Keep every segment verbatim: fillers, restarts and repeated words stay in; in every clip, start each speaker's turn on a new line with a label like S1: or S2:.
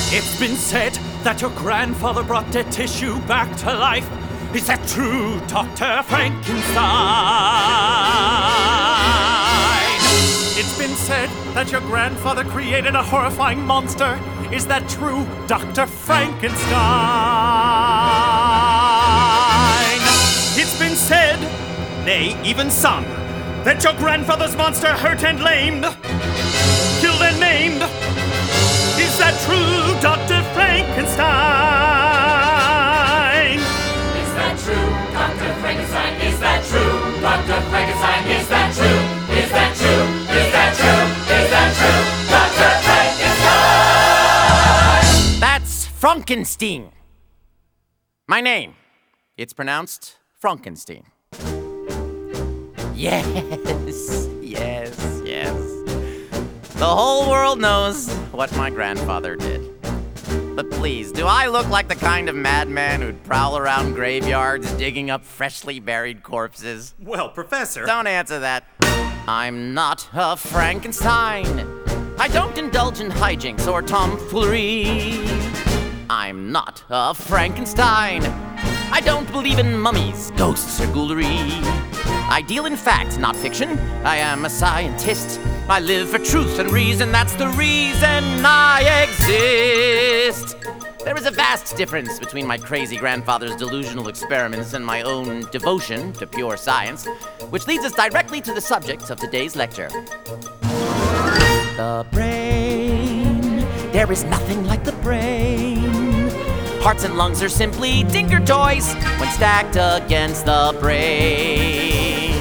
S1: It's been said that your grandfather brought dead tissue back to life. Is that true, Doctor Frankenstein? It's been said that your grandfather created a horrifying monster. Is that true, Doctor Frankenstein? It's been said, nay, even sung, that your grandfather's monster hurt and lamed, killed and maimed. Is that true, Doctor Frankenstein?
S2: Is that true, Doctor Frankenstein? Is that true, Doctor Frankenstein? Is that true? Is that true? Is that true? Is that true, Doctor Frankenstein?
S3: That's Frankenstein. My name. It's pronounced Frankenstein. Yes, yes, yes. The whole world knows what my grandfather did. But please, do I look like the kind of madman who'd prowl around graveyards digging up freshly buried corpses?
S1: Well, Professor...
S3: Don't answer that. I'm not a Frankenstein. I don't indulge in hijinks or tomfoolery. I'm not a Frankenstein. I don't believe in mummies, ghosts, or ghoulery. I deal in fact, not fiction. I am a scientist. I live for truth and reason. That's the reason I exist. There is a vast difference between my crazy grandfather's delusional experiments and my own devotion to pure science, which leads us directly to the subject of today's lecture. The brain. There is nothing like the brain. Hearts and lungs are simply tinker toys when stacked against the brain.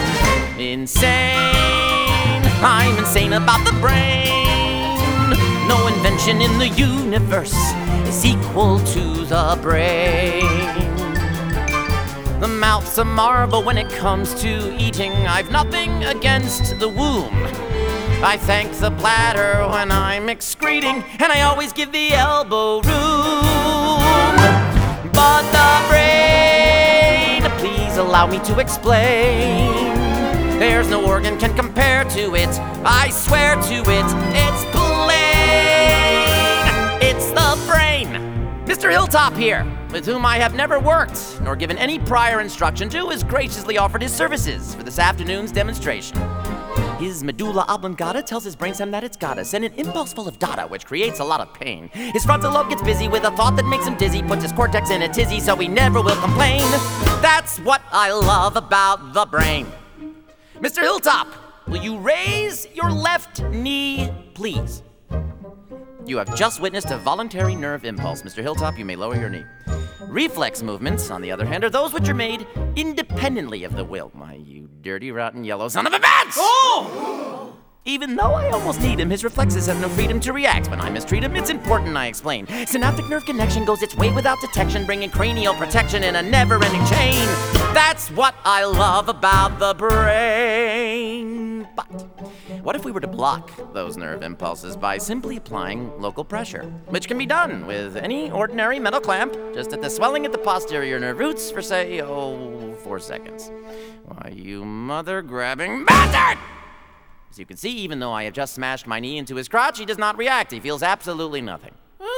S3: Insane, I'm insane about the brain. No invention in the universe is equal to the brain. The mouth's a marvel when it comes to eating. I've nothing against the womb. I thank the bladder when I'm excreting, and I always give the elbow room. But the brain, please allow me to explain. There's no organ can compare to it. I swear to it, it's plain. It's the brain. Mister Hilltop here, with whom I have never worked nor given any prior instruction to, has graciously offered his services for this afternoon's demonstration. His medulla oblongata tells his brainstem that it's gotta send an impulse full of data, which creates a lot of pain. His frontal lobe gets busy with a thought that makes him dizzy, puts his cortex in a tizzy so he never will complain. That's what I love about the brain. Mister Hilltop, will you raise your left knee, please? You have just witnessed a voluntary nerve impulse. Mister Hilltop, you may lower your knee. Reflex movements, on the other hand, are those which are made independently of the will. My, you dirty, rotten, yellow son of a bitch! Oh! Even though I almost need him, his reflexes have no freedom to react. When I mistreat him, it's important I explain. Synaptic nerve connection goes its way without detection, bringing cranial protection in a never-ending chain. That's what I love about the brain. But what if we were to block those nerve impulses by simply applying local pressure, which can be done with any ordinary metal clamp, just at the swelling at the posterior nerve roots for, say, oh, four seconds. Why, you mother-grabbing bastard! As you can see, even though I have just smashed my knee into his crotch, he does not react. He feels absolutely nothing.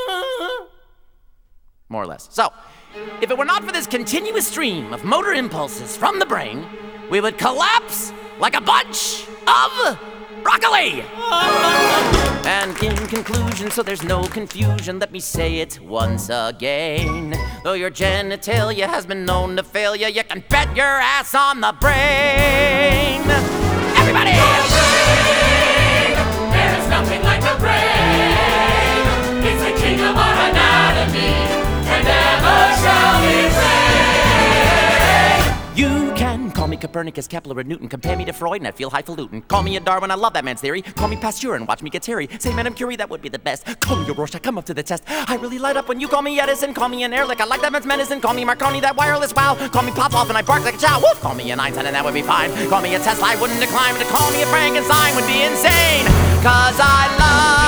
S3: More or less. So, if it were not for this continuous stream of motor impulses from the brain, we would collapse like a bunch of broccoli! And in conclusion, so there's no confusion, let me say it once again. Though your genitalia has been known to fail you, you can bet your ass on the brain! Everybody!
S2: The brain! There is nothing like the brain! It's the king of our anatomy, and ever shall it reign!
S3: You can call me Copernicus, Kepler, and Newton. Compare me to Freud and I feel highfalutin. Call me a Darwin, I love that man's theory. Call me Pasteur and watch me get teary. Say Madame Curie, that would be the best. Call me a Rorschach, come up to the test. I really light up when you call me Edison. Call me an Ehrlich, I like that man's medicine. Call me Marconi, that wireless wow. Call me Popov and I bark like a chow. Woof! Call me an Einstein and that would be fine. Call me a Tesla, I wouldn't decline. But to call me a Frankenstein would be insane. Cause I love